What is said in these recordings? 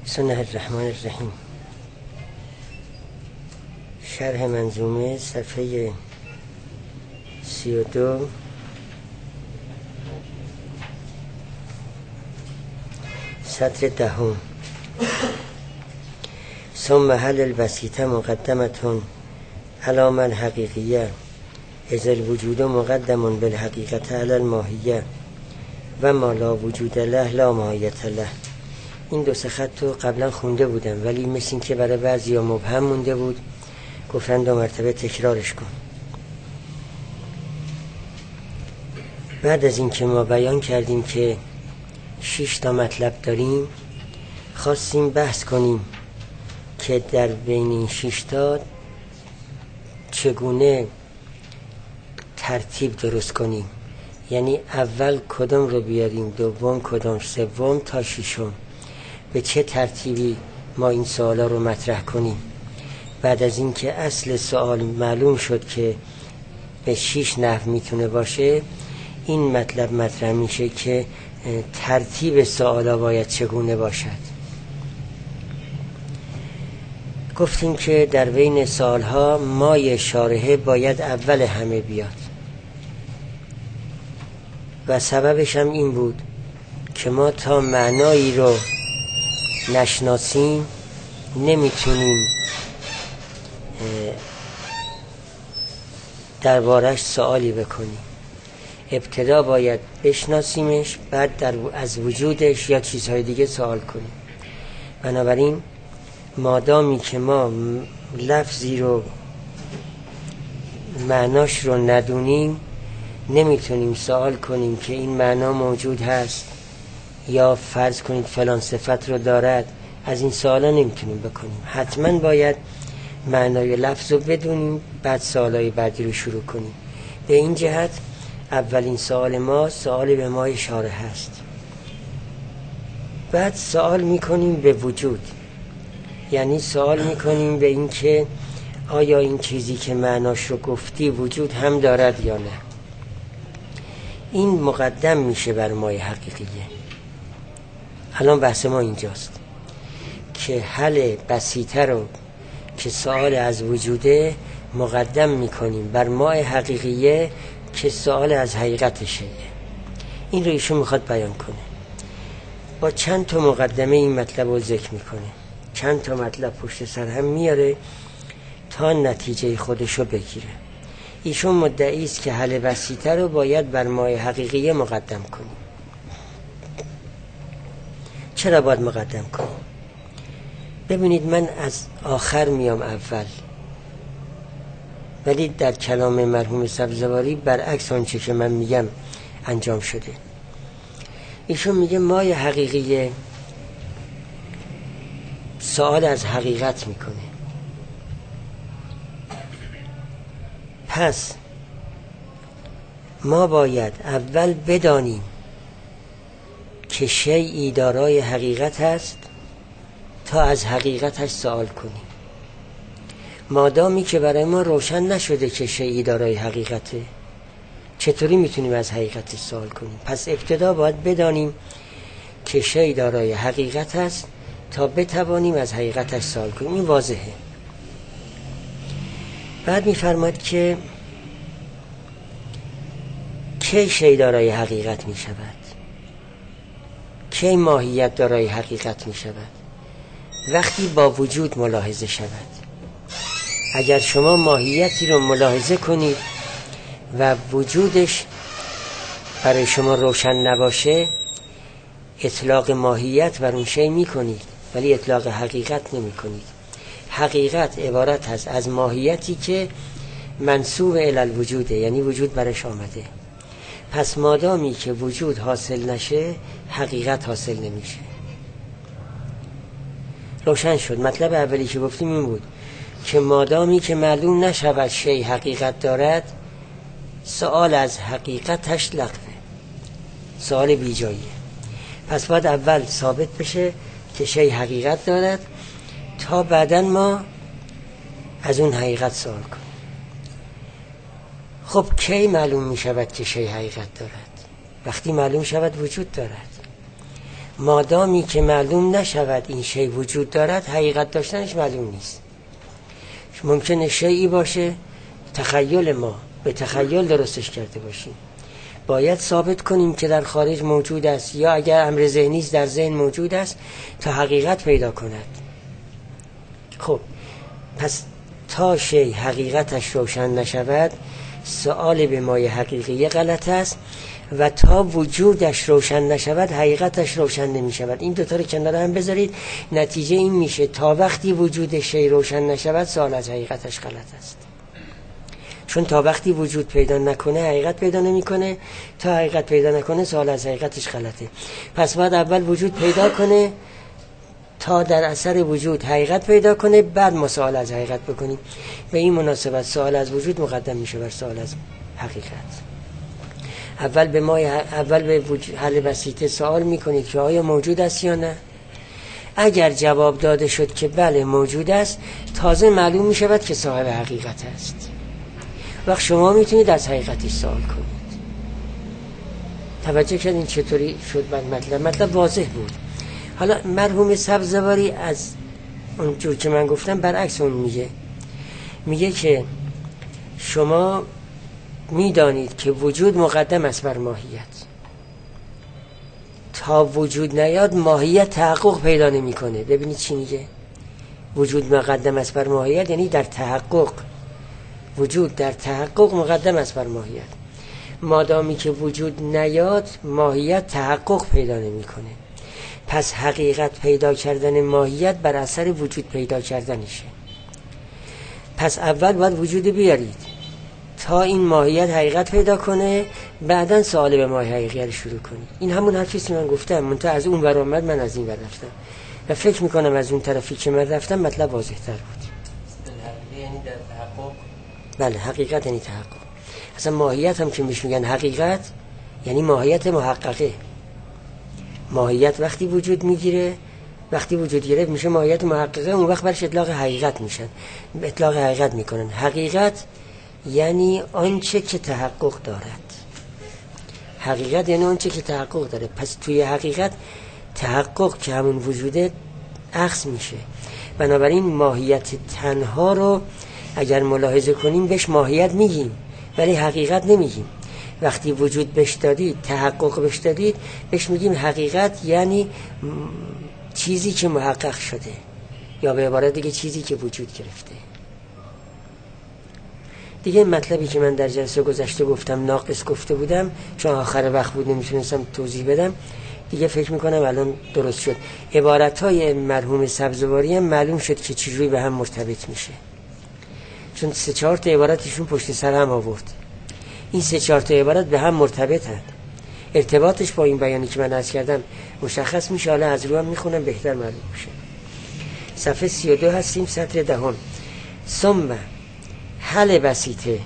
بسم الله الرحمن الرحیم. شرح منظومه صفحه 32. سطر 10. ثم هل البسيطة مقدمة على ما الحقيقية إذ الوجود مقدم بالحقيقة على الماهية و ما لا وجود له لا ماهیت له. این دو سه خط رو قبلا خونده بودم ولی مثل این که برای بعضی ها مبهم مونده بود، گفتن 2 مرتبه تکرارش کن. بعد از این که ما بیان کردیم که 6 تا مطلب داریم، خواستیم بحث کنیم که در بین این 6 تا چگونه ترتیب درست کنیم، یعنی اول کدام رو بیاریم، دوم کدام، سوم تا 6م، به چه ترتیبی ما این سوالا رو مطرح کنیم. بعد از این که اصل سوال معلوم شد که به 6 نحو میتونه باشه، این مطلب مطرح میشه که ترتیب سوالا باید چگونه باشد. گفتیم که در بین سوالها مای شارحه باید اول همه بیاد و سببش هم این بود که ما تا معنایی رو نشناسیم نمیتونیم دربارش سوالی بکنیم. ابتدا باید بشناسیمش، بعد از وجودش یا چیزهای دیگه سوال کنیم. بنابراین مادامی که ما لفظی رو معناش رو ندونیم، نمیتونیم سوال کنیم که این معنا موجود هست یا فرض کنید فلان صفت رو دارد. از این سوالا نمیتونیم بکنیم. حتما باید معنای لفظ رو بدونیم، بعد سوالای بعدی رو شروع کنیم. به این جهت اولین سوال ما سوال به مای شارح هست. بعد سوال میکنیم به وجود، یعنی سوال میکنیم به این که آیا این چیزی که معناش رو گفتی وجود هم دارد یا نه. این مقدم میشه بر مای حقیقیه. الان بحث ما اینجاست که حل بسیطه رو که سوال از وجوده مقدم میکنیم بر مای حقیقیه که سوال از حقیقتشه. این رو ایشون میخواد بیان کنه. با چند تا مقدمه این مطلب رو ذکر میکنه، چند تا مطلب پشت سر هم میاره تا نتیجه خودشو بگیره. ایشون مدعی است که حل بسیطه رو باید بر مای حقیقیه مقدم کنیم. چرا باید مقدم کنیم؟ ببینید، من از آخر میام اول، ولی در کلام مرحوم سبزواری برعکس آنچه که من میگم انجام شده. ایشون میگه مای حقیقیه سوال از حقیقت میکنه. پس ما باید اول بدانیم که شیئی دارای حقیقت است تا از حقیقتش سوال کنیم. مادامی که برای ما روشن نشده که شیئی دارای حقیقته، چطوری میتونیم از حقیقتش سوال کنیم؟ پس ابتدا باید بدانیم که شیئی دارای حقیقت است تا بتوانیم از حقیقتش سوال کنیم. این واضحه. بعد میفرماید که کی شیئی دارای حقیقت میشود، کی ماهیت دارای حقیقت میشود؟ وقتی با وجود ملاحظه شود. اگر شما ماهیتی رو ملاحظه کنید و وجودش برای شما روشن نباشه، اطلاق ماهیت بر اون شی میکنید ولی اطلاق حقیقت نمی کنید. حقیقت عبارت هست از ماهیتی که منسوب الی الوجوده، یعنی وجود برش آمده. پس مادامی که وجود حاصل نشه، حقیقت حاصل نمیشه. روشن شد؟ مطلب اولی که گفتیم این بود که مادامی که معلوم نشود شی حقیقت دارد، سوال از حقیقتش لغوه، سوال بی جاییه. پس باید اول ثابت بشه که شی حقیقت دارد تا بعداً ما از اون حقیقت سوال کنیم. خب کی معلوم می شود که شی حقیقت دارد؟ وقتی معلوم شود وجود دارد. مادامی که معلوم نشود این شی وجود دارد، حقیقت داشتنش معلوم نیست. ممکنه شیئی باشه تخیل ما به تخیل درستش کرده باشیم، باید ثابت کنیم که در خارج موجود است، یا اگر امر ذهنی است در ذهن موجود است تا حقیقت پیدا کند. خب پس تا شی حقیقتش روشن نشود سؤال به مای حقیقی غلط است، و تا وجودش روشن نشود حقیقتش روشن نمی شود. این دوتا رو کنار هم بذارید، نتیجه این میشه تا وقتی وجود شی روشن نشود سؤال از حقیقتش غلط است. چون تا وقتی وجود پیدا نکنه حقیقت پیدا نمیکنه، تا حقیقت پیدا نکنه سؤال از حقیقتش غلطه. پس باید اول وجود پیدا کنه تا در اثر وجود حقیقت پیدا کنه، بعد ما سؤال از حقیقت بکنیم. به این مناسبت سؤال از وجود مقدم میشه بر سؤال از حقیقت. اول به حل بسیطه سوال میکنید که آیا موجود است یا نه. اگر جواب داده شد که بله موجود است، تازه معلوم میشود که صاحب حقیقت است. وقت شما میتونید از حقیقتش سوال کنید. توجه کردین چطوری شد مطلب واضح بود. حالا مرحوم سبزواری از اون جور که من گفتم برعکس اون میگه که شما میدانید که وجود مقدم است بر ماهیت. تا وجود نیاد ماهیت تحقق پیدا نمیکنه. ببینید چی میگه؟ وجود مقدم است بر ماهیت یعنی در تحقق. وجود در تحقق مقدم است بر ماهیت. مادامی که وجود نیاد ماهیت تحقق پیدا نمیکنه. پس حقیقت پیدا کردن ماهیت بر اثر وجود پیدا کردنشه. پس اول باید وجود بیارید تا این ماهیت حقیقت پیدا کنه، بعدن سوال به ماهیت حقیقی شروع کنید. این همون حرفی که من گفتم، منتها از اون ور اومد من از این ور رفتم و فکر میکنم از اون طرفی که من رفتم مطلب واضح تر بود. یعنی در تحقق، بله حقیقت یعنی تحقق. اصلا ماهیت هم که میگن حقیقت یعنی ماهیت محققه. ماهیت وقتی وجود میگیره، وقتی وجود گرفت میشه ماهیت محققه، اون وقت برش اطلاق حقیقت میشن، اطلاق حقیقت میکنن. حقیقت یعنی آنچه که تحقق دارد. حقیقت یعنی آنچه که تحقق داره. پس توی حقیقت تحقق که همون وجوده اخذ میشه. بنابراین ماهیت تنها رو اگر ملاحظه کنیم بهش ماهیت میگیم ولی حقیقت نمیگیم. وقتی وجود بهش دادید، تحقق بهش دادید، بهش میگیم حقیقت، یعنی چیزی که محقق شده، یا به عبارت دیگه چیزی که وجود گرفته. دیگه مطلبی که من در جلسه گذشته گفتم ناقص گفته بودم، چون آخر وقت بود نمیتونستم توضیح بدم، دیگه فکر میکنم الان درست شد. عبارتهای مرحوم سبزواری هم معلوم شد که چجوری به هم مرتبط میشه، چون 3-4 تا عبارتشون پشت سر هم آورد. این 3-4 تا عبارت به هم مرتبطن. ارتباطش با این بیانی که من عرض کردم مشخص میشه. حالا از رو هم میخونم بهتر معلوم میشه. صفحه 32 هستیم، سطر 10. ثم حل بسیطه،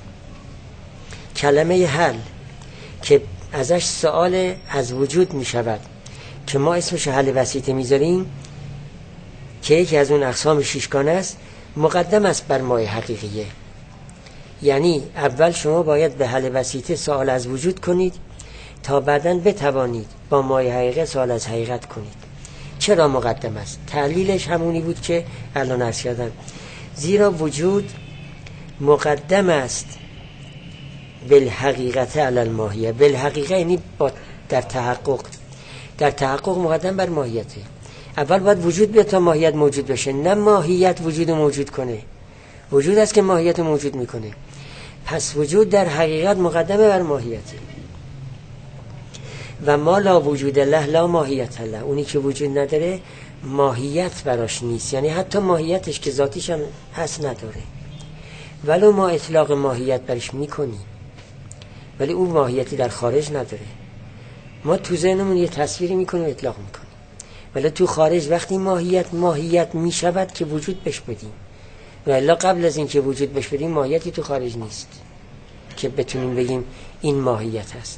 کلمه حل که ازش سؤال از وجود میشود که ما اسمش حل بسیطه میذاریم، که یکی از اون اقسام شیشگانه است، مقدم است بر مای حقیقیه. یعنی اول شما باید به حل بسیطه سؤال از وجود کنید تا بعداً بتوانید با مای حقیقه سؤال از حقیقت کنید. چرا مقدم است؟ تعلیلش همونی بود که الان عرض کردم. زیرا وجود مقدم است بالحقیقت علی الماهیه. بالحقیقه یعنی در تحقق مقدم بر ماهیته. اول باید وجود بیاد تا ماهیت موجود بشه، نه ماهیت وجود موجود کنه. وجود است که ماهیت موجود میکنه. پس وجود در حقیقت مقدمه بر ماهیته. و ما لا وجود له لا ماهیت له. اونی که وجود نداره ماهیت براش نیست، یعنی حتی ماهیتش که ذاتیش هم هست نداره. ولو ما اطلاق ماهیت برش میکنیم ولی اون ماهیتی در خارج نداره. ما تو ذهنمون یه تصویری میکنیم اطلاق میکنیم، ولی تو خارج وقتی ماهیت میشود که وجود بهش بدیم، و الا قبل از این که وجود بهش بدیم ماهیتی تو خارج نیست که بتونیم بگیم این ماهیت هست.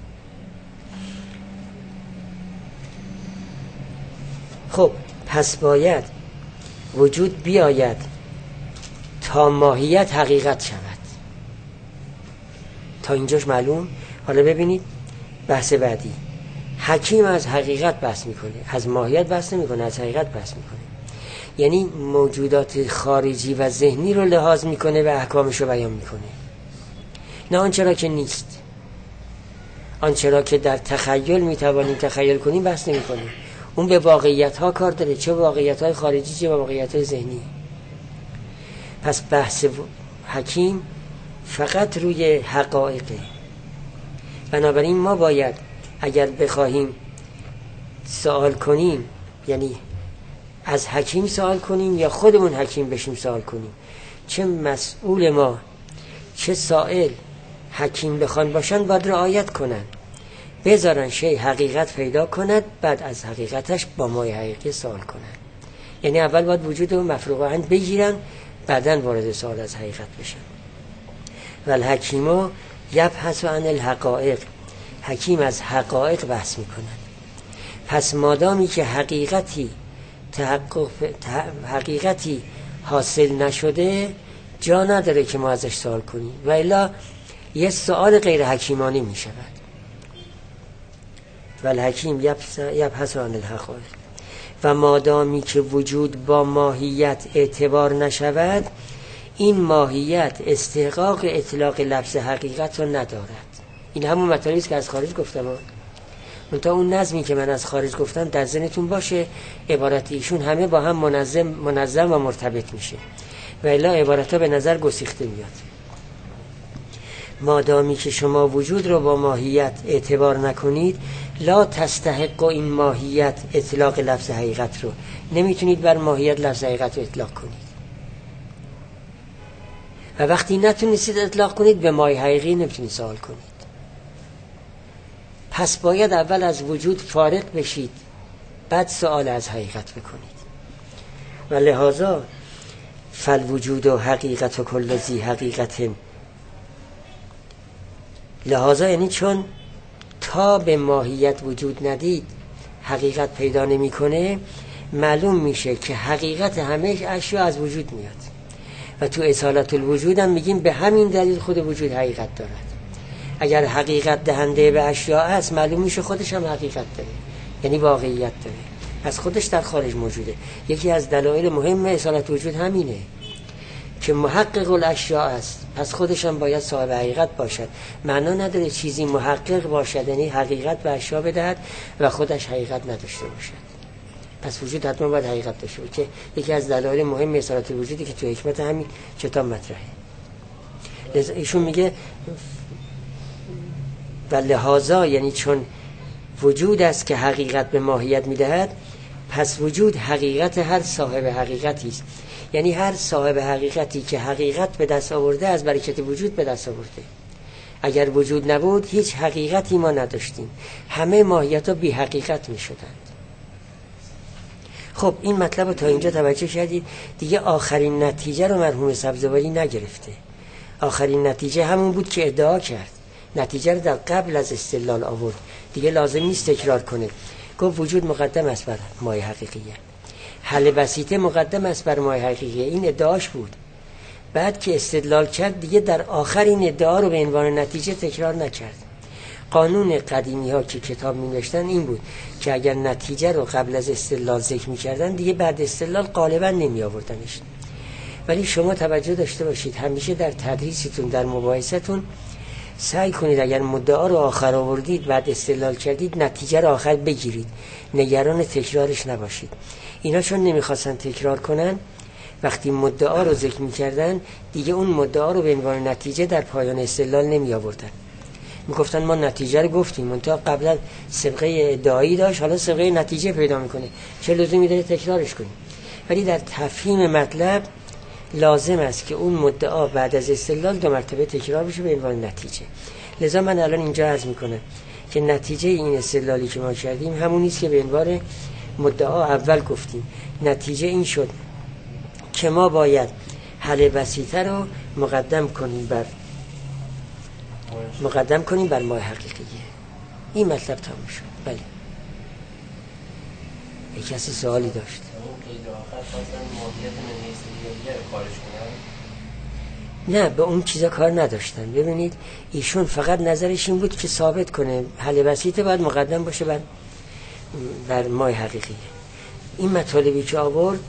خب پس باید وجود بیاید تا ماهیت حقیقت شود. تا اینجاش معلوم؟ حالا ببینید بحث بعدی. حکیم از حقیقت بحث میکنه، از ماهیت بحث نمیکنه، از حقیقت بحث میکنه. یعنی موجودات خارجی و ذهنی رو لحاظ میکنه و احکامش رو بیان میکنه، نه آنچه را که نیست. آنچه را که در تخیل میتوانیم تخیل کنیم بحث نمیکنه. اون به واقعیت ها کار داره، چه واقعیت های خارجی چه واقعیت های ذهنی. پس بحث حکیم فقط روی حقایقه. بنابراین ما باید اگر بخواهیم سوال کنیم، یعنی از حکیم سوال کنیم یا خودمون حکیم بشیم سوال کنیم، چه مسئول ما چه سائل حکیم بخوان باشن باید رعایت کنن، بذارن شیء حقیقت پیدا کند، بعد از حقیقتش با مای حقیقی سوال کنن. یعنی اول باید وجود و مفروغ بگیرن، بعدن وارد سوال از حقیقت بشن. والحکیمو یبحث عن الحقائق، حکیم از حقایق بحث میکنن. پس مادامی که حقیقتی حاصل نشده جا نداره که ما ازش سوال کنیم، و الا یه سوال غیر حکیمانی می شود. والحکیم یبحث عن الحقائق. و مادامی که وجود با ماهیت اعتبار نشود، این ماهیت استحقاق اطلاق لفظ حقیقت رو ندارد. این همون مطالبی است که از خارج گفتم. منتها اون نظمی که من از خارج گفتم در ذهنتون باشه، عبارت ایشون همه با هم منظم و مرتبط میشه، و الا عبارتها به نظر گسیخته میاد. مادامی که شما وجود رو با ماهیت اعتبار نکنید، لا تستحق این ماهیت اطلاق لفظ حقیقت رو، نمیتونید بر ماهیت لفظ حقیقت رو اطلاق کنید. و وقتی نتونید اطلاق کنید، به مای حقیقی نمیتونید سوال کنید. پس باید اول از وجود فارغ بشید، بعد سوال از حقیقت بکنید. و لحاظا فالوجود و حقیقت و کل ذی حقیقت، لحاظا یعنی چون تا به ماهیت وجود ندید حقیقت پیدا نمیکنه، معلوم میشه که حقیقت همه اشیا از وجود میاد. و تو اصالت الوجود هم میگیم به همین دلیل خود وجود حقیقت دارد. اگر حقیقت دهنده به اشیا است، معلوم میشه خودش هم حقیقت داره، یعنی واقعیت داره، از خودش در خارج موجوده. یکی از دلایل مهم اصالت وجود همینه که محقق الاشیاء است، پس خودش هم باید صاحب حقیقت باشد. معنا نداره چیزی محقق باشد یعنی حقیقت به اشیا بدهد و خودش حقیقت نداشته باشد. پس وجود حتما باید حقیقت داشته باشه، که یکی از دلایل مهم اصالت وجودی که تو حکمت همین کتاب مطرحه. ایشون میگه و لحاظا یعنی چون وجود است که حقیقت به ماهیت میدهد، پس وجود حقیقت هر صاحب حقیقتی است. یعنی هر صاحب حقیقتی که حقیقت به دست آورده از برکت وجود به دست آورده. اگر وجود نبود هیچ حقیقتی ما نداشتیم، همه ماهیت ها بی حقیقت می شدند. خب این مطلب رو تا اینجا توجه کردید. دیگه آخرین نتیجه رو مرحوم سبزواری نگرفته. آخرین نتیجه همون بود که ادعا کرد، نتیجه رو در قبل از استدلال آورد، دیگه لازم نیست تکرار کنه. گفت وجود مقدم است بر مای حقیقیه، حل بسیطه مقدم است بر مای حقیقیه. این ادعاش بود. بعد که استدلال کرد دیگه در آخر این ادعا رو به عنوان نتیجه تکرار نکرد. قانون قدیمی ها که کتاب می نوشتن این بود که اگر نتیجه رو قبل از استدلال ذکر می کردن، دیگه بعد استدلال غالبا نمی آوردنش. ولی شما توجه داشته باشید، همیشه در تدریستون در مباحثتون سعی کنید اگر مدعا رو آخر آوردید بعد استدلال کردید، نتیجه رو آخر بگیرید، نگران تکرارش نباشید. اینا چون نمیخواستن تکرار کنن، وقتی مدعا رو ذکر میکردن دیگه اون مدعا رو به عنوان نتیجه در پایان استدلال نمی آوردن. میگفتن ما نتیجه رو گفتیم، منتها قبلا سابقه ادعایی داشت، حالا سابقه نتیجه پیدا میکنه، چه لزومی داره تکرارش کنیم؟ ولی در تفهیم مطلب لازم است که اون مدعا بعد از استدلال 2 مرتبه تکرار بشه به عنوان نتیجه. لذا من الان اینجا عرض میکنم که نتیجه این استدلالی که ما کردیم همون نیست که به عنوان مدعا اول گفتیم. نتیجه این شد که ما باید حل بسیطه رو مقدم کنیم بر مای حقیقیه. این مطلب تموم شد. بله. یک کسی سوالی داشت؟ نه به اون چیزا کار نداشتن. ببینید ایشون فقط نظرش این بود که ثابت کنه حل بسیطه باید مقدم باشه بر مای حقیقی. این مطالبی که آورد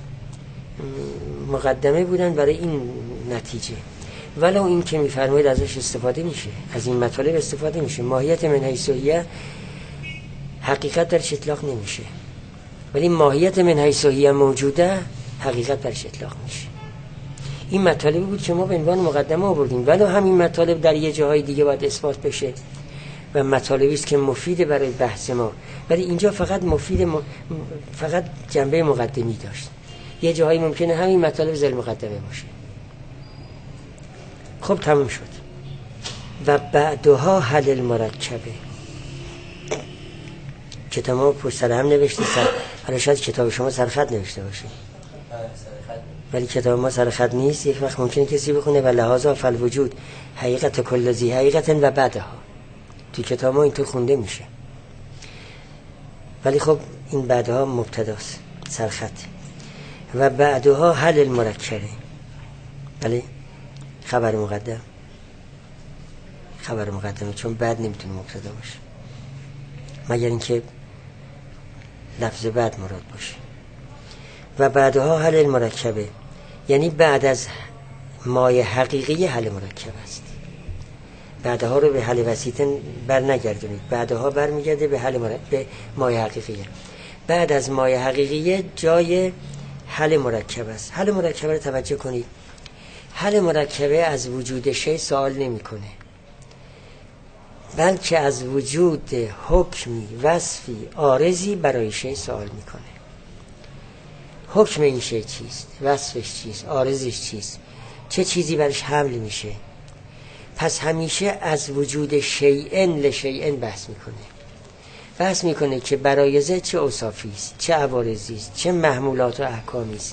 مقدمه بودن برای این نتیجه. ولو این که میفرمایید ازش استفاده میشه، از این مطالب استفاده میشه. ماهیت من حیث هی حقیقت درش اطلاق نمیشه، ولی ماهیت من حیث هی موجوده حقیقت درش اطلاق میشه. این مطالبی بود که ما به عنوان مقدمه آوردیم، ولو همین مطالب در یه جاهای دیگه باید اثبات بشه و مطالبی است که مفیده برای بحث ما، ولی اینجا فقط فقط جنبه مقدمی داشت. یه جاهایی ممکنه همین مطالب ذیل مقدمه باشه. خب تموم شد. و بعدها حل المرکبه. کتاب ما پشت سر هم نوشته، حالا شاید کتاب شما سرخط نوشته باشه ولی کتاب ما سرخط نیست. یک وقت ممکنه کسی بخونه و لحاظا فالوجود حقیقت کل ذی حقیقت و بعدها. تو کتاب ما اینطور خونده میشه، ولی خب این بعدها مبتداست، سرخط. و بعدها حل المرکبه. بله خبر مقدمه، چون بعد نمیتونه مبتدا باشه مگر اینکه لفظ بعد مراد باشه. و بعدها حل المرکبه یعنی بعد از مای حقیقی حل مرکب است. بعدها رو به حل وسیطه بر نگردونید، بعدها برمیگرده به مای حقیقیه. بعد از مای حقیقیه جای حل مرکب است. حل مرکبه رو توجه کنید. حل مرکبه از وجود شی سوال نمیکنه، بلکه از وجود حکمی وصفی عارضی برای شی سوال میکنه. حکم این شی چیست؟ وصفش چیست؟ عارضش چیست؟ چه چیزی برش حمل میشه؟ پس همیشه از وجود شیئن لشیئن بحث میکنه که برای ذات چه اوصافی است، چه عوارضی است، چه محمولات و احکامی است.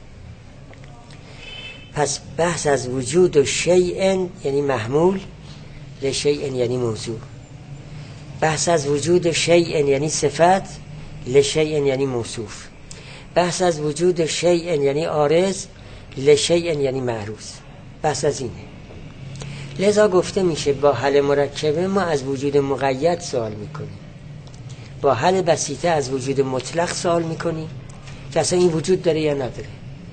پس بحث از وجود شیئن یعنی محمول، لشیئن یعنی موضوع. بحث از وجود شیئن یعنی صفت، لشیئن یعنی موصوف. بحث از وجود شیئن یعنی عارض، لشیئن یعنی معروض. بحث از اینه. لذا گفته میشه با حل مرکبه ما از وجود مقید سوال میکنیم، با حل بسیطه از وجود مطلق سوال میکنیم که اصلا این وجود داره یا نداره.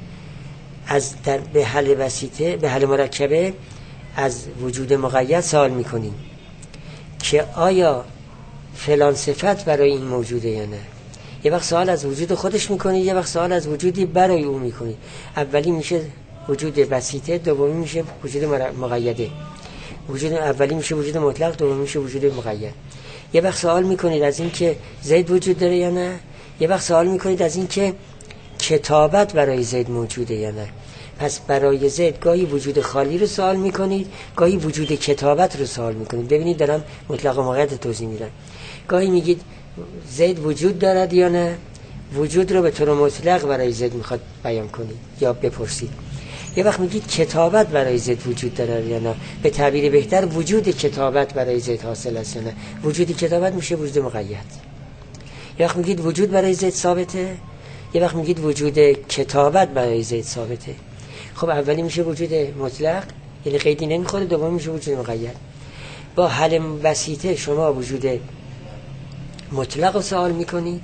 به حل بسیطه، به حل مرکبه از وجود مقید سوال میکنیم که آیا فلان صفت برای این موجوده یا نه. یه وقت سوال از وجود خودش میکنید، یه وقت سوال از وجودی برای او میکنید. اولی میشه وجود بسیطه، دومی میشه وجود مقیده. وجود اولی میشه وجود مطلق، دومی میشه وجود مقید. یه وقت سوال میکنید از این که زید وجود داره یا نه، یه وقت سوال میکنید از این که کتابت برای زید موجوده یا نه. پس برای زید گاهی وجود خالی رو سوال میکنید، گاهی وجود کتابت رو سوال میکنید. ببینید دارم مطلق و مقید توضیح میدم. گاهی میگید زید وجود دارد یا نه، وجود رو به طور مطلق برای زید میخواد بیان کنید یا بپرسید. یه وقت میگید کتابت برای زید وجود دارد یا نه، به تعبیر بهتر وجود کتابت برای زید حاصل است یا نه. وجود کتابت میشه وجود مقید. یه وقت میگید وجود برای زید ثابته، یه وقت میگید وجود کتابت برای زید ثابته. خب اولی میشه وجود مطلق یعنی قیدی نمیخوره، دومی میشه وجود مقید. با حل بسیطه شما وجود مطلق رو سوال میکنید،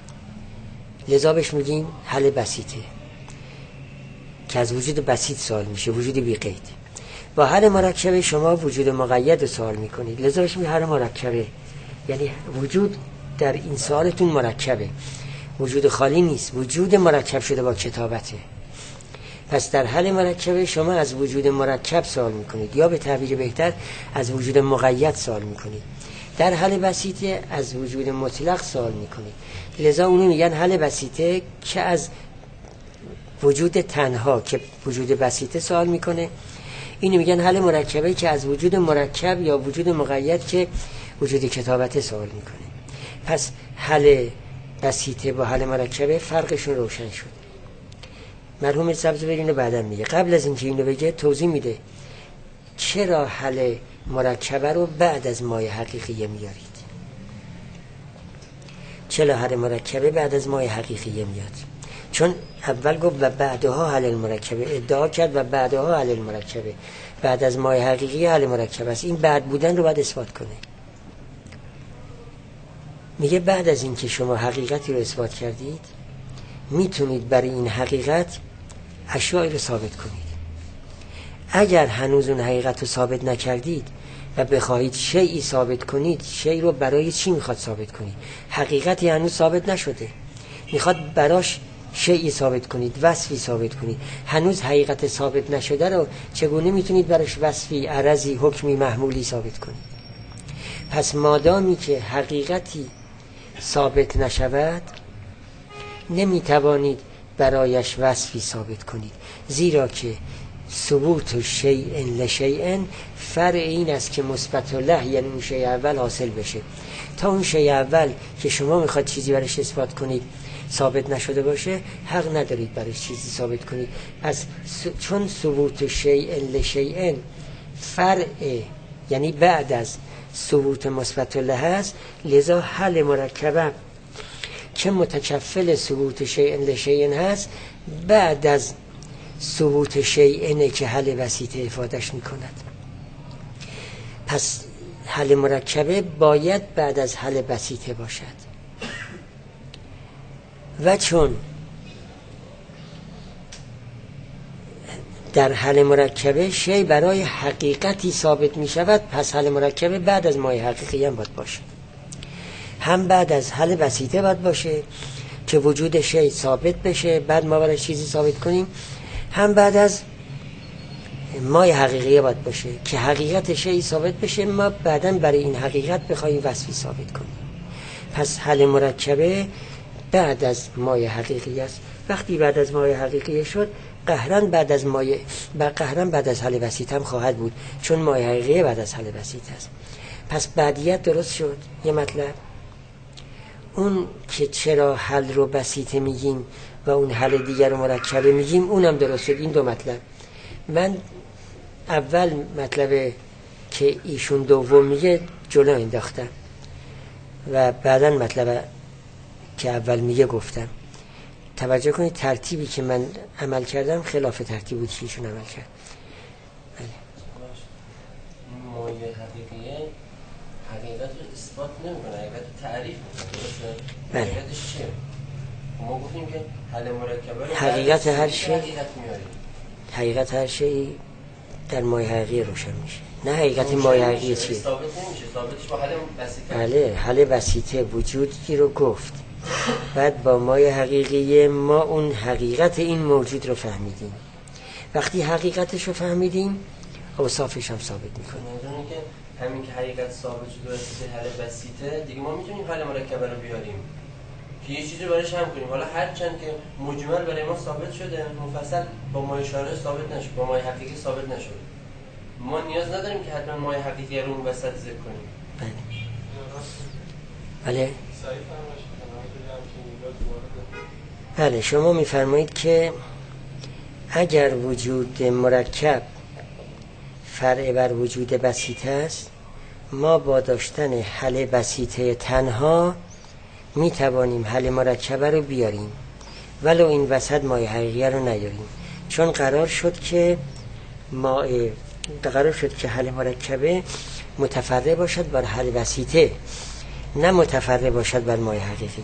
لذا بهش میگیم حل بسیطه که از وجود بسیط سوال میشه، وجود بی قید. با حل مرکبه شما وجود مقید رو سوال میکنید، لذا بهش میگیم حل مرکبه. یعنی وجود در این سوالتون مرکبه، وجود خالی نیست، وجود مرکب شده با کتابته. پس در حل مرکبه شما از وجود مرکب سوال میکنید یا به تعبیر بهتر از وجود مقید سوال میکنید. در حل بسیطه از وجود مطلق سوال میکنید، لذا اونو میگن حل بسیطه که از وجود تنها که وجود بسیطه سوال میکنه. اینو میگن حل مرکبه که از وجود مرکب یا وجود مقید که وجود کتابته سوال میکنه. پس حل بسیطه با حل مرکبه فرقشون روشن شد. مرحوم سبزواری اینو بعداً میگه. قبل از اینکه اینو بگه توضیح میده چرا حل مرکبه رو بعد از مای حقیقیه میارید. چرا حل مرکبه بعد از مای حقیقیه میاد؟ چون اول گفت و بعدها حل المرکبه، ادعا کرد و بعدها حل المرکبه، بعد از مایه حقیقی حل مرکبه است. این بعد بودن رو باید اثبات کنه. میگه بعد از این که شما حقیقتی رو اثبات کردید میتونید برای این حقیقت اشیاء رو ثابت کنید. اگر هنوز اون حقیقت رو ثابت نکردید و بخواهید شیئی ثابت کنید، شیء رو برای چی میخواد ثابت کنید؟ حقیقتی هنوز ثابت نشده، میخواد براش شیئی ثابت کنید، وصفی ثابت کنید. هنوز حقیقت ثابت نشده رو چگونه میتونید براش وصفی، عرضی، حکمی، محمولی ثابت کنید؟ پس مادامی که حقیقتی ثابت نشود نمیتوانید برایش وصفی ثابت کنید، زیرا که ثبوت شیء لشیء فرع این است که مثبت له، یعنی اون شیء اول حاصل بشه. تا اون شیء اول که شما میخواد چیزی برش اثبات کنید ثابت نشده باشه، حق ندارید برش چیزی ثابت کنید. پس چون ثبوت شیء لشیء فرع، یعنی بعد از ثبوت مثبت له است، لذا حل مرکبه که متکفل ثبوت شیء لشیء هست بعد از ثبوت شیء که حل وسیطه افادش میکند. پس حل مرکبه باید بعد از حل وسیطه باشد. و چون در حل مرکبه شیء برای حقیقتی ثابت می شود، پس حل مرکبه بعد از مایه حقیقی هم باید باشه. هم بعد از حل وسیطه باید باشه که وجود شیء ثابت بشه، بعد ما برای چیزی ثابت کنیم، هم بعد از مایه حقیقی باید باشه که حقیقت شیء ثابت بشه، ما بعداً برای این حقیقت بخوایم وصفی ثابت کنیم. پس حل مرکبه بعد از مایه حقیقی است. وقتی بعد از مایه حقیقی شد، قهرن بعد از حل وسیط هم خواهد بود، چون مایه حقیقی بعد از حل وسیط است. پس بعدیت درست شد. یه مطلب اون که چرا حل رو بسیطه میگیم و اون حل دیگر رو مرکبه میگیم، اونم درست شد. این دو مطلب. من اول مطلب که ایشون دوم میگه جلو انداختم و بعداً مطلب که اول میگه گفتم. توجه کنید ترتیبی که من عمل کردم خلاف ترتیب بود که ایشون عمل کرد. بله. مایه حقیقیه حقیقت رو اثبات نمیکنه، حقیقت رو تعریف میکنه. بله. حقیقتش چیه؟ ما گفتیم که حل مرکبه رو حقیقت هر شی در مایه حقیقی روشن میشه. نه حقیقت مایه حقیقی چیه؟ ثابت نمیشه. ثابتش با حل وسیطه. بله، حل وسیطه وجودی رو گفت. بعد با مایه حقیقی ما اون حقیقت این موجود رو فهمیدیم. وقتی حقیقتش رو فهمیدیم اوصافش هم ثابت میکنه. میدونی که همین که حقیقت ثابت شده واسه حل وسیطه، دیگه ما میتونیم حل مرکبه رو بیاریم که یه چیزی برایش هم کنیم. حالا هر چند که مجمل برای ما ثابت شده، مفصل با مایه شارع ثابت نشد، با مایه حقیقی ثابت نشد. ما نیاز نداریم که حتما مایه حقیقی رو اون وسط ذکر کنیم. بله. بله شما میفرمایید که اگر وجود مرکب فرع بر وجود بسیطه است، ما با داشتن حل بسیطه تنها میتوانیم حل مرکبه رو بیاریم ولو این وسط مایه حقیقی رو نیاریم، چون قرار شد که حل مرکبه متفرع باشد بر حل بسیطه، نه متفرع باشد بر مایه حقیقیه.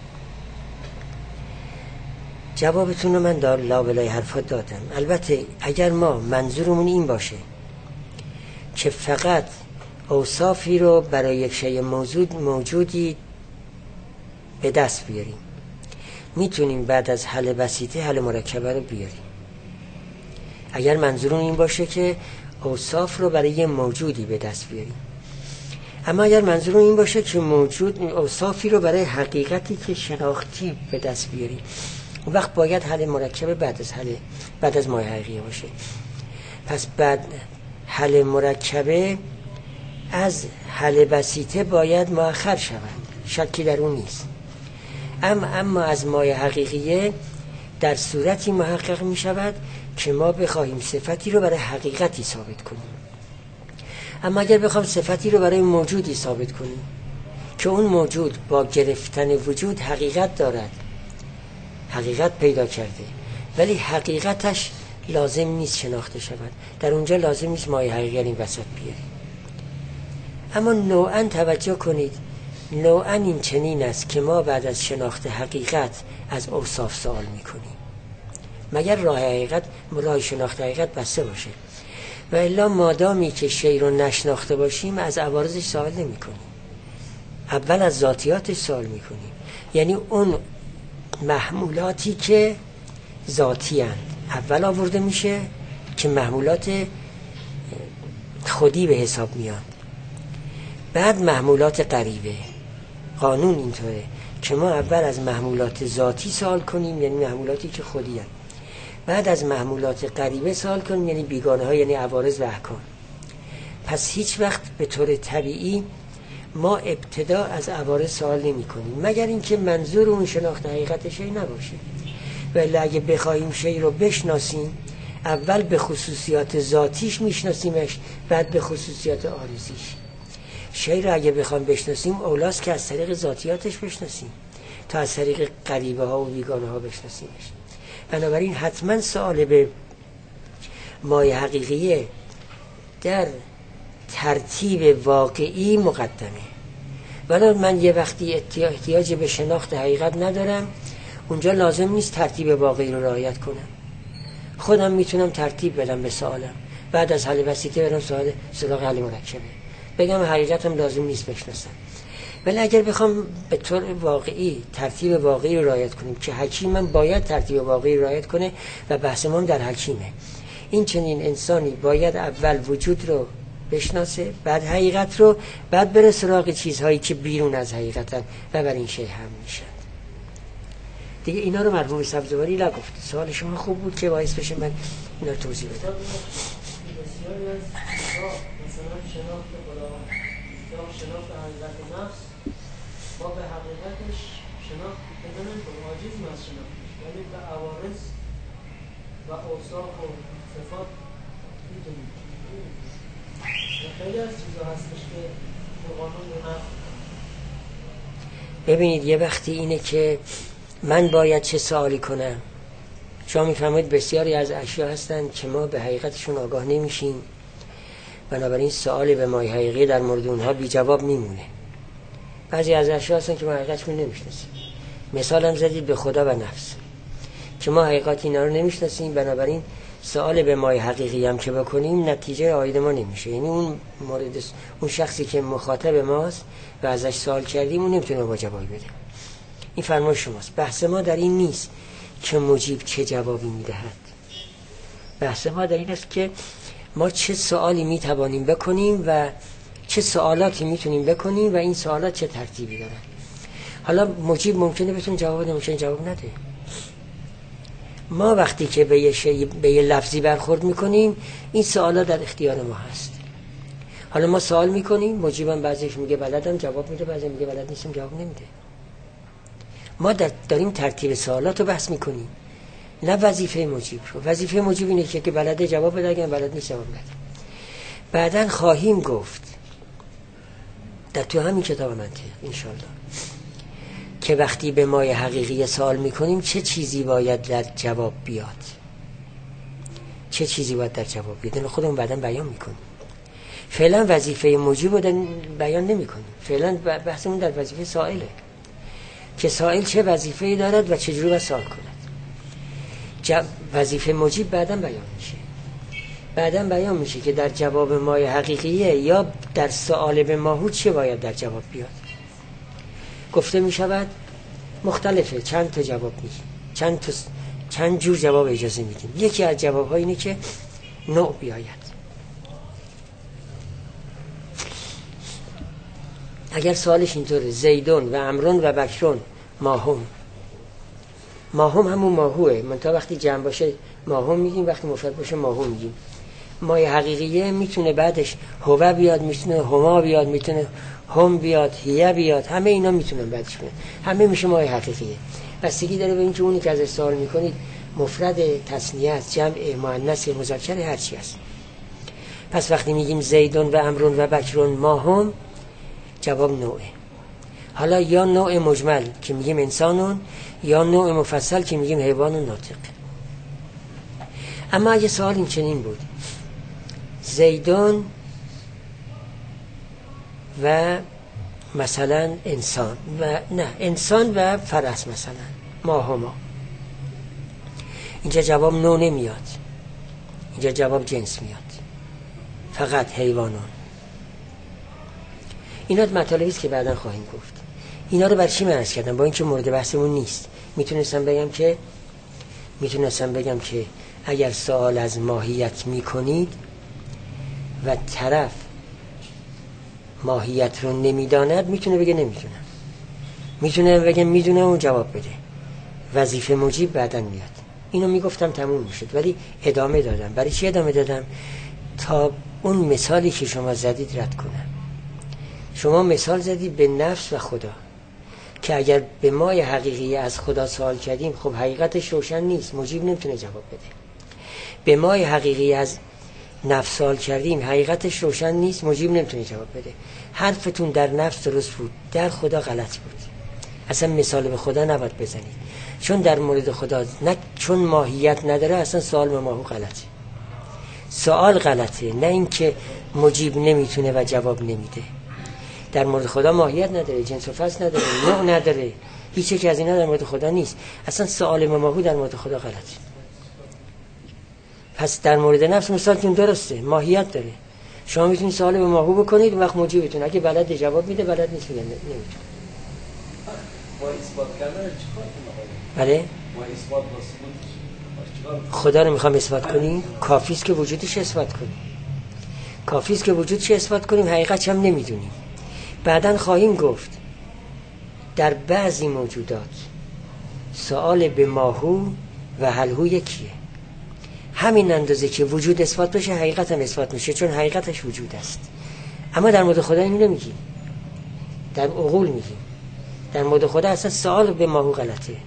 جوابتون رو من لابلای حرفات دادم. البته اگر ما منظورمون این باشه که فقط اوصافی رو برای یک شیء موجودی به دست بیاریم، میتونیم بعد از حل بسیطه حل مرکبه رو بیاریم. اگر منظورمون این باشه که اوصاف رو برای یه موجودی به دست بیاریم. اما اگر منظورمون این باشه که اوصافی رو برای حقیقتی که شناختی به دست بیاریم، اون وقت باید حل مرکبه بعد از مایه حقیقی باشه. پس بعد حل مرکبه از حل بسیطه باید مؤخر شود، شکی در اون نیست. اما از مایه حقیقیه در صورتی محقق می شود که ما بخواهیم صفتی رو برای حقیقتی ثابت کنیم. اما اگر بخوایم صفتی رو برای موجودی ثابت کنیم که اون موجود با گرفتن وجود حقیقت دارد، حقیقت پیدا کرده، ولی حقیقتش لازم نیست شناخته شود. در اونجا لازم نیست مایه حقیقی این وسط بیاری. اما نوعاً توجه کنید، نوعاً این چنین است که ما بعد از شناخت حقیقت از اوصاف سوال میکنیم، مگر راه شناخت حقیقت بسته باشه. و الا مادامی که شی رو نشناخته باشیم از عوارضش سوال نمی کنیم، اول از ذاتیاتش سوال می کنیم. یعنی اون محمولاتی که ذاتی هستند اول آورده میشه که محمولات خودی به حساب میاد، بعد محمولات غریبه. قانون اینطوره که ما اول از محمولات ذاتی سوال کنیم، یعنی محمولاتی که خودی هستند، بعد از محمولات غریبه سوال کنیم، یعنی بیگانه ها، یعنی عوارض و احکام. پس هیچ وقت به طور طبیعی ما ابتدا از عوارض سوال نمی کنیم، مگر اینکه منظور اون شناخت حقیقت شی نباشه. ولی اگه بخوایم شی رو بشناسیم، اول به خصوصیات ذاتیش میشناسیمش، بعد به خصوصیات عارضیش. شی رو اگه بخوایم بشناسیم اولاست که از طریق ذاتیاتش بشناسیم تا از طریق غریبه ها و بیگانه ها بشناسیمش. بنابراین حتما سوال به مایه حقیقیه در ترتیب واقعی مقدمه. ولی من یه وقتی احتیاج به شناخت حقیقت ندارم، اونجا لازم نیست ترتیب واقعی رو رعایت کنم. خودم میتونم ترتیب بدم به سوالم، بعد از حل بسیطه برم سراغ حل مرکبه، بگم حقیقتم لازم نیست بشناسم. ولی اگر بخوام به طور واقعی ترتیب واقعی رو رعایت کنیم که حکیمم باید ترتیب واقعی رو رعایت کنه و بحث ما در حکیمه، این چنین انسانی باید اول وجود رو بشناسه، بعد حقیقت رو، بعد بره سراغ چیزهایی که بیرون از حقیقتن و بر این شی هم میشن. دیگه اینا رو مرحوم سبزواری نگفت. سوال شما خوب بود که باعث بشه من اینا رو توضیح بدم. بسیاری از مثلا شناخت خدا یا شناخت حقیقت نفس ما به حقیقتش شناخت بدنم که عاجز از شناختش، ولی به عوارض و اوصاف و صفات میتونیم. خیلی از چیزا هستش که قانون نفس. ببینید یه وقتی اینه که من باید چه سوالی کنم. شما میفهمید بسیاری از اشیا هستند که ما به حقیقتشون آگاه نمیشیم، بنابراین سوال به مایه حقیقی در مورد اونها بی جواب میمونه. بعضی از اشیا هستن که ما حقیقتشون نمیشناسیم. مثال هم زدید به خدا و نفس که ما حقیقت اینا رو نمیشناسیم، بنابراین سوال به مایه حقیقی هم که بکنیم نتیجه عاید ما نمیشه. یعنی اون شخصی که مخاطب ماست و ازش سوال کردیم اون نمیتونه با جوابی بده. این فرمایش شماست. بحث ما در این نیست که مجیب چه جوابی میدهد، بحث ما در این است که ما چه سوالی میتوانیم بکنیم و چه سوالاتی میتونیم بکنیم و این سوالات چه ترتیبی دارن. حالا مجیب ممکنه بتونه جواب بده، ممکنه جواب نده. ما وقتی که به یه لفظی برخورد میکنیم این سوالات در اختیار ما هست. حالا ما سوال میکنیم، مجیبم بعضیش میگه بلدم جواب میده، بعضی میگه بلد نیستم جواب نمیده. ما داریم ترتیب سوالات رو بحث میکنیم، نه وظیفه مجیب رو. وظیفه مجیب اینه که بلده جواب بده، اگه بلد نیست جواب نده. بعدن خواهیم گفت در تو همین کتاب منطق انشالله که وقتی به مایه حقیقی سوال میکنیم چه چیزی باید در جواب بیاد، چه چیزی باید در جواب بیاد. اینو خودمون بعدن بیان میکنیم. فعلا وظیفه مجیب رو بیان نمیکنیم. فعلا بحثمون در وظیفه سائله که سائل چه وظیفه‌ای دارد و چجوری باید سوال کند. وظیفه مجیب بعداً بیان میشه. بعداً بیان میشه که در جواب مایه حقیقیه یا در سؤال به ماهو چه باید در جواب بیاد. گفته میشود مختلفه، چند تا جواب میگیم، چند جور جواب اجازه میدیم. یکی از جواب‌ها اینه که نوع بیاید. اگر سوالش اینطوره زیدون و عمرون و بکرون ماهم همون ماهوه، منتها وقتی جمع باشه ماهم میگیم، وقتی مفرد باشه ماهم میگیم. مایه حقیقیه میتونه بعدش هو بیاد، میتونه هما بیاد، میتونه هم بیاد، هیه بیاد، همه اینا میتونن بعدش بیاد، همه میشه مایه حقیقیه. بستگی داره به اینکه اونی که ازش سوال میکنید مفرد، تثنیه است، جمع، مؤنث، مذکر، هر چی است. پس وقتی میگیم زیدون و عمرون و بکرون ماهم، جواب نوعه. حالا یا نوع مجمل که میگیم انسانون، یا نوع مفصل که میگیم حیوان ناطق. اما اگه سوال این چنین بود، زیدون و مثلا انسان و نه انسان و فرس، مثلا ما، اینجا جواب نوع نمیاد، اینجا جواب جنس میاد، فقط حیوانان. اینا مطالبی است که بعداً خواهیم گفت. اینا رو برای چی من عرض کردم؟ با اینکه مورد بحثمون نیست. میتونستم بگم که اگر سوال از ماهیت میکنید و طرف ماهیت رو نمیداند، میتونه بگه نمیدونم، میتونه بگه میدونم و جواب بده. وظیفه مجیب بعداً میاد. اینو میگفتم تموم میشد، ولی ادامه دادم. برای چی ادامه دادم؟ تا اون مثالی که شما زدید رد کنم. شما مثال زدید به نفس و خدا که اگر به مای حقیقی از خدا سوال کردیم، خب حقیقتش روشن نیست، مجیب نمیتونه جواب بده. به مای حقیقی از نفس سوال کردیم، حقیقتش روشن نیست، مجیب نمیتونه جواب بده. حرفتون در نفس درست بود، در خدا غلط بود. اصلا مثال به خدا نباید بزنید، چون در مورد خدا نه، چون ماهیت نداره، اصلا سوال به ماهو غلطه. سوال غلطه، نه اینکه مجیب نمیتونه و جواب نمیده. در مورد خدا ماهیت نداره، جنس و فصل نداره، نوع نداره، هیچ یک از اینا در مورد خدا نیست. اصلا سوال به ماهو در مورد خدا غلطه. پس در مورد نفس مثالتون درسته، ماهیت داره. شما میتونید سوال به ماهو بکنید، وقت مجیبتون اگه بلد جواب میده، بلد نیست میگه نمیتونه. با اثبات کردن چیکار کنیم؟ بله؟ با اثبات واسه خدا رو میخوام اثبات کنیم، کافی است که وجودش اثبات کنیم. کافی است که وجودش اثبات کنیم، حقیقتش هم نمیدونیم. بعداً خواهیم گفت در بعضی موجودات سوال به ماهو و هلهو یکیه. همین اندازه که وجود اثبات بشه، حقیقت هم اثبات میشه، چون حقیقتش وجود است. اما در مورد خدا اینو نمیگیم، در عقول میگیم. در مورد خدا اصلا سوال به ماهو غلطه.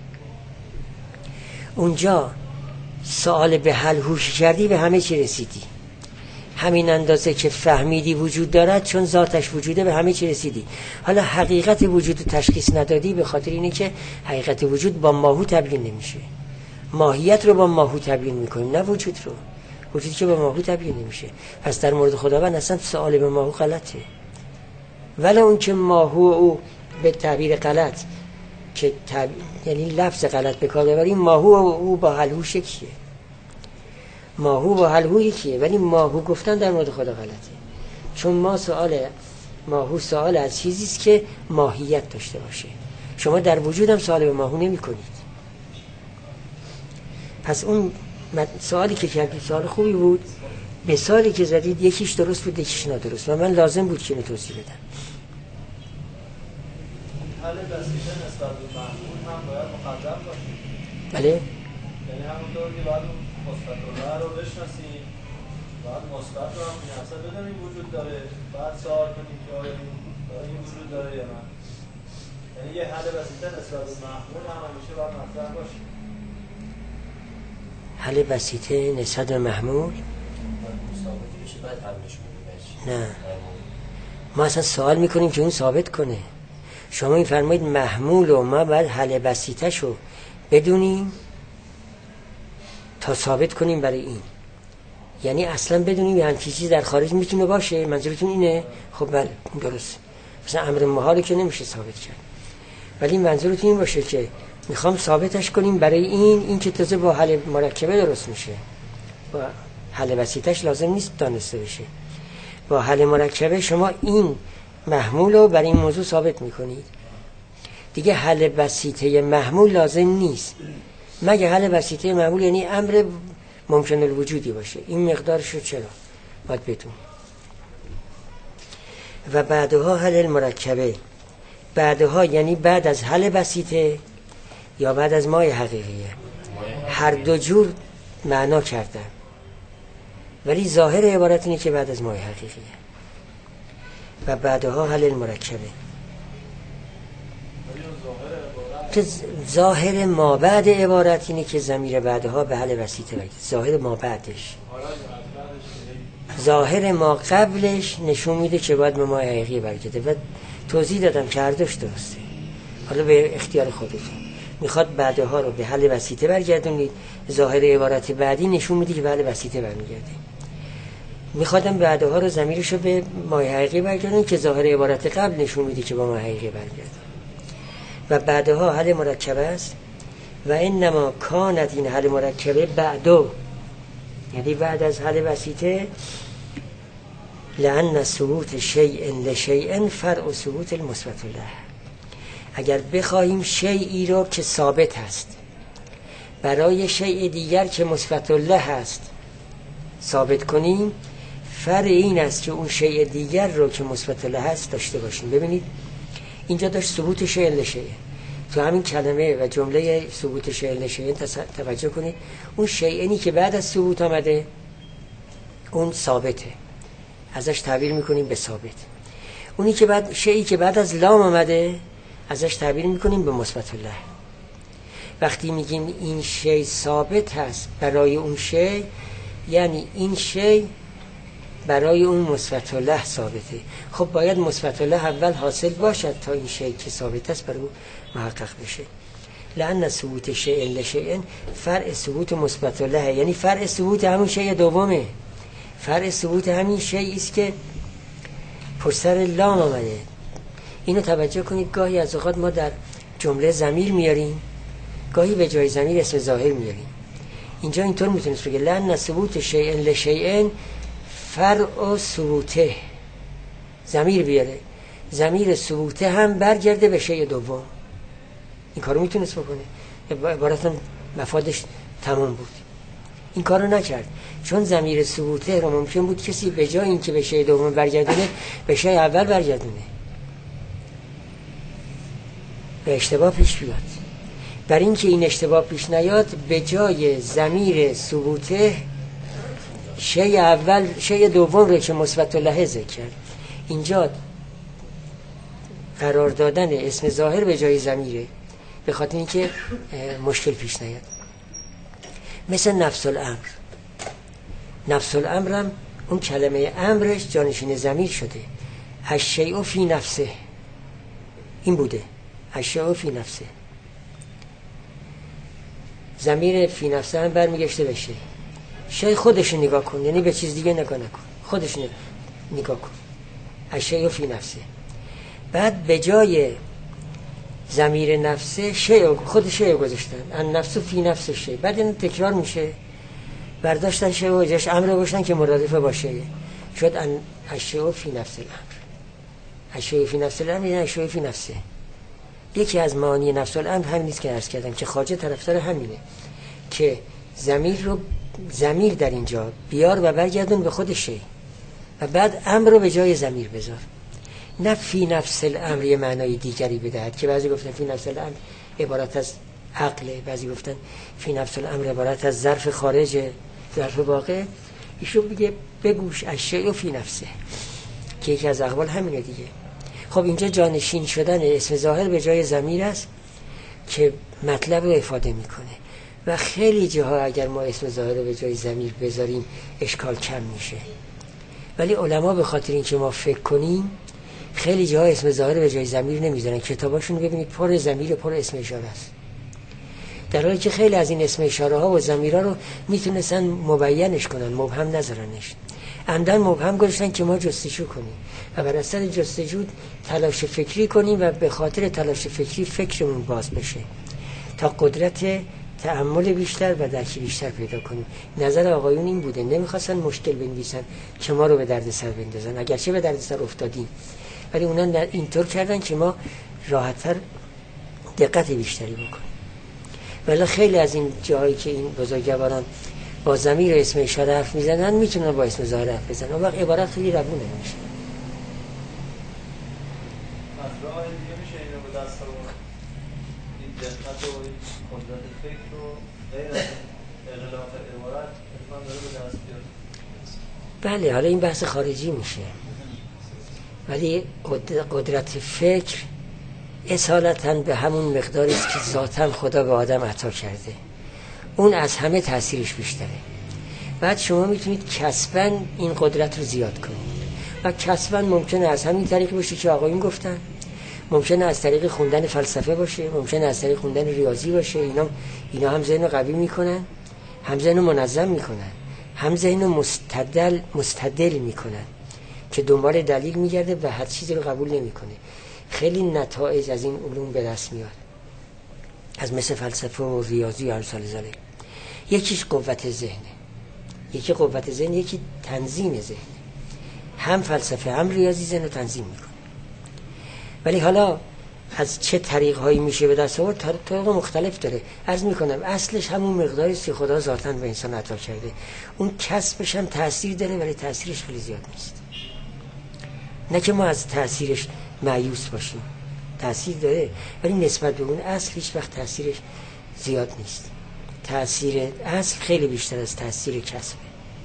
اونجا سوال به هلهو کردی، به همه چی رسیدی. همین اندازه که فهمیدی وجود دارد، چون ذاتش وجوده، به همه چی رسیدی. حالا حقیقت وجود تشخیص ندادی، به خاطر اینه که حقیقت وجود با ماهو تبیین نمیشه. ماهیت رو با ماهو تبیین میکنیم، نه وجود رو. وجودی که با ماهو تبیین نمیشه. پس در مورد خداوند اصلا سوال به ماهو غلطه. ولی اون که ماهو او به تعبیر غلط که یعنی لفظ غلط به کار ببریم، ماهو او با هلهو یکیه. ماهو با هلهو یکیه، ولی ماهو گفتن در مورد خدا غلطه. چون ماهو سوال از چیزی است که ماهیت داشته باشه. شما در وجود هم سوال به ماهو نمی کنید. پس اون سوالی که کردید سوال خوبی بود. به سوالی که زدید یکیش درست بود، یکیش نادرست، و من لازم بود که اینو توضیح بدم. حل دستیشن نسبت به محمول هم باید مقدم باشه. بله؟ یعنی همونطور که باید مثبت الله رو بشناسیم، باید مثبت رو هم اصلا بدونیم وجود داره، بعد سوال کنیم که آیا این وجود داره یا نه. یعنی یه حل بسیطه نسبت به محمول هم همیشه باید مطرح باشه. حل بسیطه نسبت به محمول؟ نه، ما اصلا سوال میکنیم که اون ثابت کنه. شما میفرمایید محمول و ما باید حل بسیطه شو بدونیم تا ثابت کنیم برای این. یعنی اصلا بدونیم یه همچین چیز در خارج میتونه باشه. منظورتون اینه؟ خب بله درست. مثلا امر محاله که نمیشه ثابت کرد، ولی منظورتون این باشه که میخوام ثابتش کنیم برای این که تازه با حل مرکبه درست میشه. با حل بسیطش لازم نیست دانسته بشه. با حل مرکبه شما این محمول رو برای این موضوع ثابت میکنید. دیگه حل بسیطه محمول لازم نیست، مگه حل بسیطه محمول یعنی امر ممکن الوجودی باشه. این مقدارش رو چرا باید بدون. و بعدها حل مرکبه. بعدها یعنی بعد از حل بسیطه یا بعد از مای حقیقیه. هر دو جور معنا کردن، ولی ظاهر عبارت اینه که بعد از مای حقیقیه. و بعدها حل مرکبه. که ظاهر ما بعد عبارت اینه که ضمیر بعدها به حل بسیطه باید. ظاهر ما بعدش، ظاهر ما قبلش نشون میده که باید به مای حقیقی برگرده. و توضیح دادم که هر دوش درسته. حالا به اختیار خودتون. میخواد بعدها رو به حل وسیطه برگردونید، ظاهر عبارت بعدی نشون میده که به حل وسیطه برمیگرده. میخوادم بعدها رو ضمیرش رو به مایه حقیقی برگردونید که ظاهر عبارت قبل نشون میده که با مایه حقیقی برگرده. و بعدها حل مرکبه است و انما کانت، این حل مرکبه بعدو، یعنی بعد از حل وسیطه، لأن ثبوت شیء لشیء فرع ثبوت المثبت له. اگر بخواهیم شیئی رو که ثابت هست برای شیء دیگر که مثبت له هست ثابت کنیم، فرع این است که اون شیء دیگر رو که مثبت له هست داشته باشیم. ببینید اینجا داشت ثبوت شیء لشیء، تو همین کلمه و جمله ثبوت شیء لشیء توجه کنید، اون شیئنی که بعد از ثبوت آمده اون ثابته، ازش تعبیر میکنیم به ثابت. اونی که بعد، شیئی که بعد از لام آمده ازش تعبیر میکنیم به مثبت له. وقتی میگیم این شی ثابت هست برای اون شی، یعنی این شی برای اون مثبت له ثابته. خب باید مثبت له اول حاصل باشد تا این شی که ثابت است برای اون محقق بشه. لأن ثبوت شیء لشیء فرع ثبوت مثبت له، یعنی فرع ثبوت همون شیء دومه، فرع ثبوت همین شیئی است که پشت سر لام آمده. اینو توجه کنید، گاهی از اوقات ما در جمله ضمیر میاریم، گاهی به جای ضمیر اسم ظاهر میاریم. اینجا اینطور میتونید بگید لأن ثبوت شیء لشیء فرع ثبوته، ضمیر بیاره، ضمیر ثبوته هم برگرده به شیء دوم. این کارو میتونست بکنه، عبارتا مفادش تمام بود. این کارو نکرد، چون ضمیر ثبوته رو ممکن بود کسی به جای اینکه به شیء دوم برگردونه به شیء اول برگردونه و اشتباه پیش بیاد. برای اینکه این اشتباه پیش نیاد به جای ضمیر ثبوته شیء اول، شیء دوم رو که مثبت له ذکر کرد. اینجا قرار دادن اسم ظاهر به جای ضمیره به خاطر اینکه مشکل پیش نیاد. مثل نفس الامر، نفس الامر هم اون کلمه امرش جانشین ضمیر شده، الشیء فی نفسه، این بوده، الشیء فی نفسه. ضمیر فی نفسه هم برمیگشته بشه شیء خودش نگاه کن، یعنی به چیز دیگه نگاه نکن، خودش نگاه کن، الشیء فی نفسه. بعد به جای ضمیر نفسه شیء، خود شیء گذاشتن، ان نفس فی نفس شیء. بعد این تکرار میشه، برداشتن شیء و جاش امر گذاشتن که مرادف باشه، شد ان الشیء فی نفس الامر. الشیء فی نفس الامر یعنی الشیء فی نفسه. یکی از معانی نفس الامر همین نیست که عرض کردم که خواجه طرفدار همینه که ضمیر رو، ضمیر در اینجا بیار و برگردون به خود شیء و بعد امر رو به جای ضمیر بذار، نه فی نفس الامر یه معنای دیگری بدهد که بعضی گفتن فی نفس الامر عبارت از عقله، بعضی گفتن فی نفس الامر عبارت از ظرف خارج، ظرف واقع. ایشون بگه بگوش الشیء فی نفسه که یکی از اقوال همینه دیگه. خب اینجا جانشین شدن اسم ظاهر به جای ضمیر است که مطلب رو افاده میکنه و خیلی جاها اگر ما اسم ظاهر رو به جای ضمیر بذاریم اشکال کم میشه، ولی علما به خاطر اینکه ما فکر کنیم خیلی جاها اسم ظاهر به جای ضمیر نمیذارن. کتاباشون ببینید پر ضمیر، پر اسم اشاره است، در حالی که خیلی از این اسم اشاره ها و ضمیرها رو میتونستن مبینش کنن، مبهم نذارنش. عمدن مبهم گذاشتن که ما جستجو کنیم و بر اثر جستجو تلاش فکری کنیم و به خاطر تلاش فکری فکرمون باز بشه تا قدرت تأمل بیشتر و درک بیشتر پیدا کنیم. نظر آقایون این بوده، نمیخواستن مشکل بنویسن که ما رو به درد سر بندازن، اگرچه به درد سر افتادیم، ولی اونا اینطور کردن که ما راحت‌تر دقت بیشتری بکنیم. ولی خیلی از این جاهایی که این بزرگواران با ضمیر اسم اشاره حرف میزنن میتونن با اسم ظاهر حرف بزنن، اون وقت عبارت خیلی روونه میشه. راه دیگه میشه اینو به دست آورد، این دقت و این قدرت فکر رو غیر از اغلاق عبارت اتفاق داره به دست بیاد. بله، حالا این بحث خارجی میشه، ولی قدرت فکر اصالتاً به همون مقداری است که ذاتاً خدا به آدم عطا کرده، اون از همه تأثیرش بیشتره. بعد شما میتونید کسباً این قدرت رو زیاد کنید و کسباً ممکنه از همین طریق باشه که آقایون گفتن ممکنه از طریق خوندن فلسفه باشه، ممکنه از طریق خوندن ریاضی باشه. اینا هم ذهن رو قوی میکنن، هم ذهن رو منظم میکنن، هم ذهن رو مستدل میکنن که دنبال دلیل میگرده و هر چیزی رو قبول نمیکنه. خیلی نتایج از این علوم به دست میاد، از مثل فلسفه و ریاضی و امثال ذلک. یکیش قوت ذهنه، یکی قوت ذهن، یکی تنظیم ذهن. هم فلسفه هم ریاضی ذهن رو تنظیم میکنه. ولی حالا از چه طریق هایی میشه به دست آورد؟ طریق مختلف داره. عرض میکنم اصلش همون مقداری است که خدا ذاتاً به انسان عطا کرده. اون کسبش هم تأثیر داره، ولی تأثیرش خیلی زیاد نیست. نه که ما از تأثیرش مایوس باشیم، تأثیر داره، ولی نسبت به اون اصل هیچ وقت تأثیرش زیاد نیست. تأثیر اصل خیلی بیشتر از تأثیر کسبه.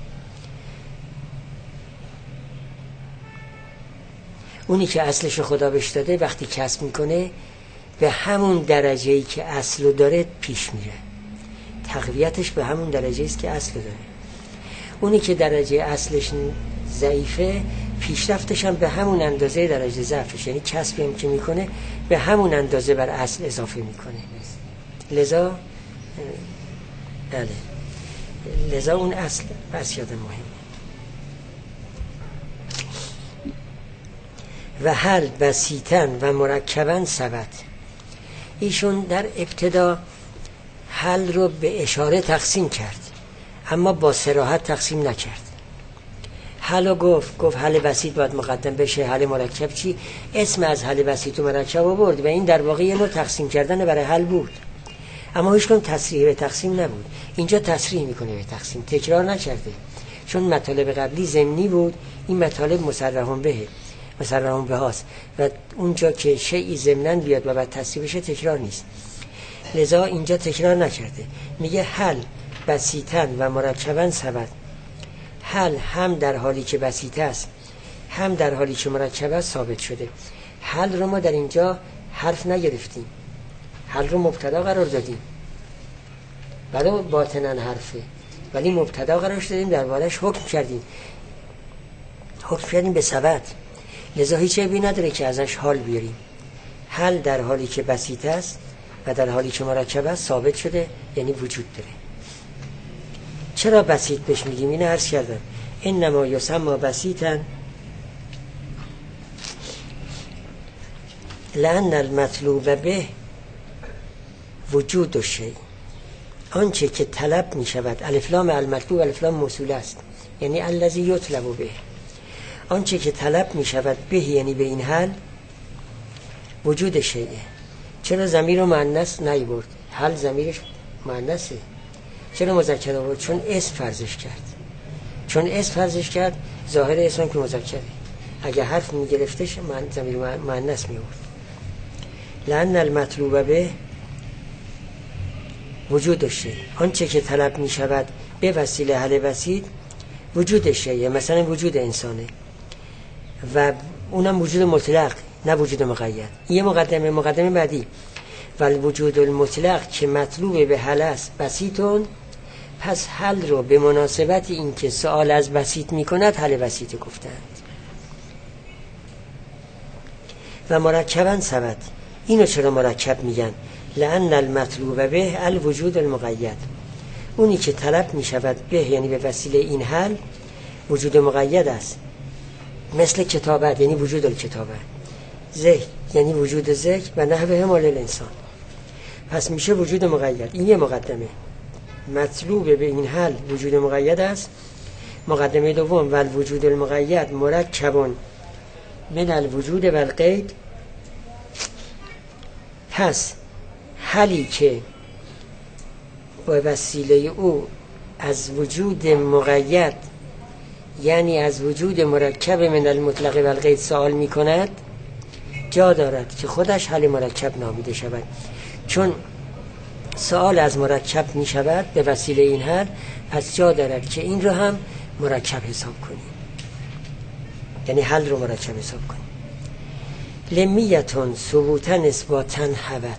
اونی که اصلش خدا بهش داده وقتی کسب میکنه به همون درجه‌ای که اصل داره پیش میره، تقویتش به همون درجه‌ای است که اصل داره. اونی که درجه اصلش ضعیفه پیشرفتش هم به همون اندازه درجه ضعفش، یعنی کسبی هم که میکنه به همون اندازه بر اصل اضافه میکنه. لذا اون اصل بس یاد مهمه. و هل بسیطن و مرکبن ثبت. ایشون در ابتدا حل رو به اشاره تقسیم کرد، اما با صراحت تقسیم نکرد. حل رو گفت حل بسیط باید مقدم بشه، حل مرکب چی؟ اسم از حل بسیط و مرکب رو برد و این در واقع یه نوع تقسیم کردن برای حل بود، اما هیچ کنم تصریح به تقسیم نبود. اینجا تصریح میکنه به تقسیم، تکرار نکرده، چون مطالب قبلی ضمنی بود، این مطالب مسرحون به هاست و اونجا که شیئی ضمناً بیاد و بعد تصریح بشه تکرار نیست. لذا اینجا تکرار نکرده، میگه حل بسیطن و مرکبن ثبت. حل هم در حالی که بسیط است هم در حالی که مرکب است ثابت شده. حل رو ما در اینجا حرف نگرفتیم، حل رو مبتدا قرار دادیم، برای باطناً حرفه ولی مبتدا قرارش دادیم، دربارش حکم کردیم به ثبت. لذا هیچ عیبی نداره که ازش حال بیاریم. حل در حالی که بسیط است و در حالی که مرکب است ثابت شده، یعنی وجود داره. چرا بسیط بهش میگیم؟ اینو عرض کردم، انما یسمى بسیطا لأن المطلوب به وجود الشیء. آنچه که طلب میشود، الف لام المطلوب الف لام موصول است، یعنی الذی یطلب به. آنچه که طلب میشود به، یعنی به این حل، وجود شیء. چرا ضمیر رو مؤنث نیورد؟ حل ضمیرش مؤنثه. چرا مذکر آورد؟ چون اسم فرضش کرد، ظاهر اسم که مذکره. اگه حرف میگرفتش ضمیر مؤنث میورد. لأن المطلوب به وجود الشیء. آنچه که طلب میشود به وسیله حل بسیط وجود شیء، مثلا وجود انسانه و اونم وجود مطلق نه وجود مقید. یه مقدمه بعدی، والوجود المطلق که مطلوب به حل است بسیطون. پس حل رو به مناسبت این که سوال از بسیط میکند حل بسیط گفتند. و مرکبن ثبت. اینو چرا مرکب میگن؟ لأن المطلوب به الوجود المقید. اونی که طلب میشود به، یعنی به وسیله این حل، وجود مقید است. مثل کتابت، یعنی وجود الکتابه. ذکر یعنی وجود ذکر و نحوه مال الانسان. پس میشه وجود مقید. این یه مقدمه. مطلوب به این حل وجود مقید است. مقدمه دوم، و الوجود المقید مرکبون من الوجود و القید. پس حلی که با وسیله او از وجود مقید، یعنی از وجود مرکب من المطلق و القید سوال می کند، جا دارد که خودش حل مرکب نامیده شود. چون سوال از مرکب می شود به وسیله این حل، پس جا دارد که این رو هم مرکب حساب کنیم، یعنی حل رو مرکب حساب کنیم. لمیتون ثبوتن اثباتن حوت. وجود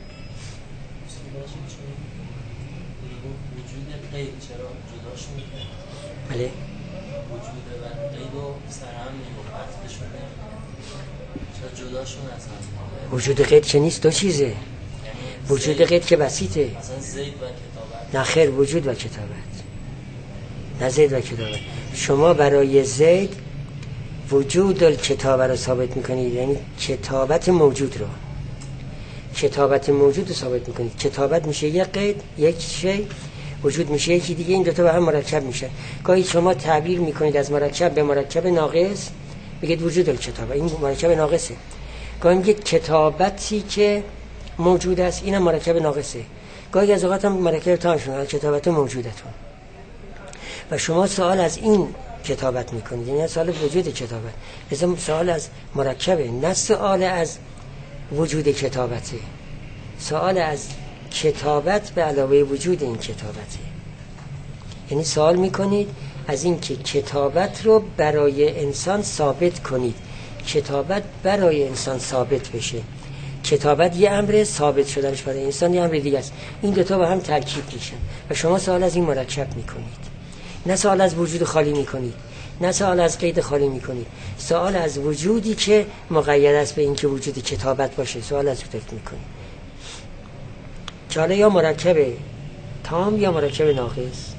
قید چرا جداش میکنه؟ بله، وجود و قید و سرهم میگو قطعش چرا جداشون از هم؟ وجود قید که نیست، دو چیزه. وجود قید که بسیطه. مثلا زید و کتابت. نه خیر، وجود و کتابت، نه زید و کتابت. شما برای زید وجود الکتابه رو ثابت میکنید، یعنی کتابت موجود رو، کتابت موجود رو ثابت میکنید. کتابت میشه یک قید، یک شی، وجود میشه یکی دیگه، این دوتا با هم مرکب میشه. گاهی شما تعبیر میکنید از مرکب به مرکب ناقص، میگید وجود الکتابه، این مرکب ناقصه. گاهی میگید کتابتی که موجود است، اینم مرکب ناقصه. گاهی از اوقات هم مرکب تامشون کتابت موجودتون. و شما سوال از این کتابت میکنید، یعنی سوال وجود کتابت. مثلا سوال از مرکبه، نه سوال از وجود کتابته. سوال از کتابت به علاوه وجود این کتابته. یعنی سوال میکنید از این که کتابت رو برای انسان ثابت کنید، کتابت برای انسان ثابت بشه. کتابت یه امر، ثابت شدنش برای انسان یه امر دیگه است. این دوتا با هم ترکیب میشن و شما سوال از این مرکب میکنید، نه سوال از وجود خالی میکنید، نه سوال از قید خالی میکنید. سوال از وجودی که مقید است به این که وجود کتابت باشه، سوال از وجود میکنید. چاله یا مرکب تام یا مرکب ناقص.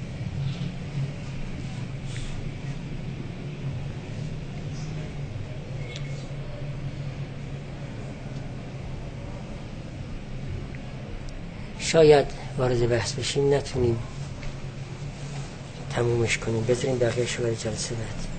شاید وارد بحث بشیم، نتونیم تمومش کنیم، بذاریم بقیه‌شو برای جلسه بعد.